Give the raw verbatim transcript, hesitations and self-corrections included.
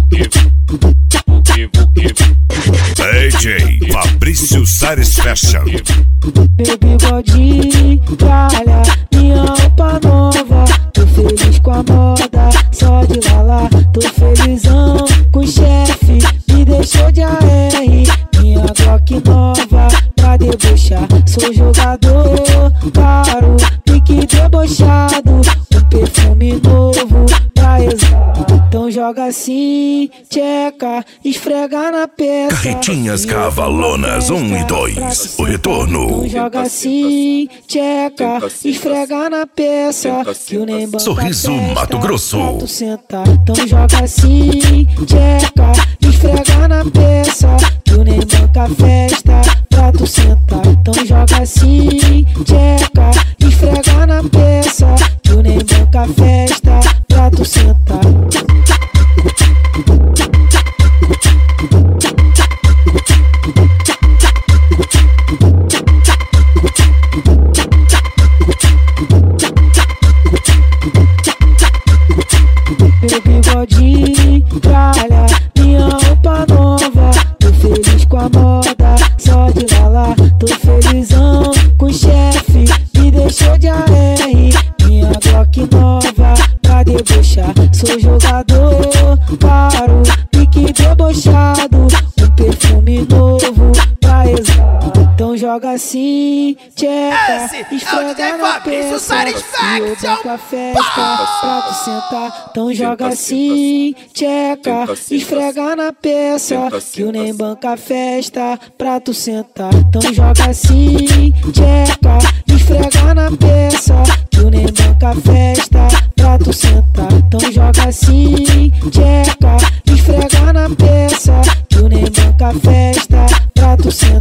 D J Fabrício Sares Fashion. Meu bigodinho, tralha, minha roupa nova. Tô feliz com a moda, só de lá tô felizão com o chefe, me deixou de A R. Minha Glock nova pra debochar, sou jogador caro, pique debochado, um perfume novo pra exalar. Então joga assim, tcheca, esfrega na peça. Carretinhas Cavalonas um e dois, o retorno. Então joga assim, tcheca, esfrega na peça. Que o nem banca Sorriso festa, Mato Grosso. pra tu sentar. Então joga assim, tcheca, esfrega na peça. Que o nem banca festa, pra tu sentar. Então joga assim, tcheca, esfrega na peça. Que o nem banca festa, pra tu sentar. Meu bigodinho, tralha, minha roupa nova. Tô feliz com a moda, só de lá tô felizão com o chefe, me deixou de A R. Minha Glock nova pra debochar, sou jogador caro, pique debochado, um perfume novo pra exalar. Então joga assim, tcheca, esfrega na peça. E eu banco a festa pra tu sentar. Então joga assim, tcheca, esfrega na peça. Que o nem banca festa pra tu sentar. Então joga assim, tcheca, esfrega na peça. Que o nem banca festa pra tu sentar. Então joga assim, tcheca, esfrega na peça. Que o nem banca festa pra tu sentar.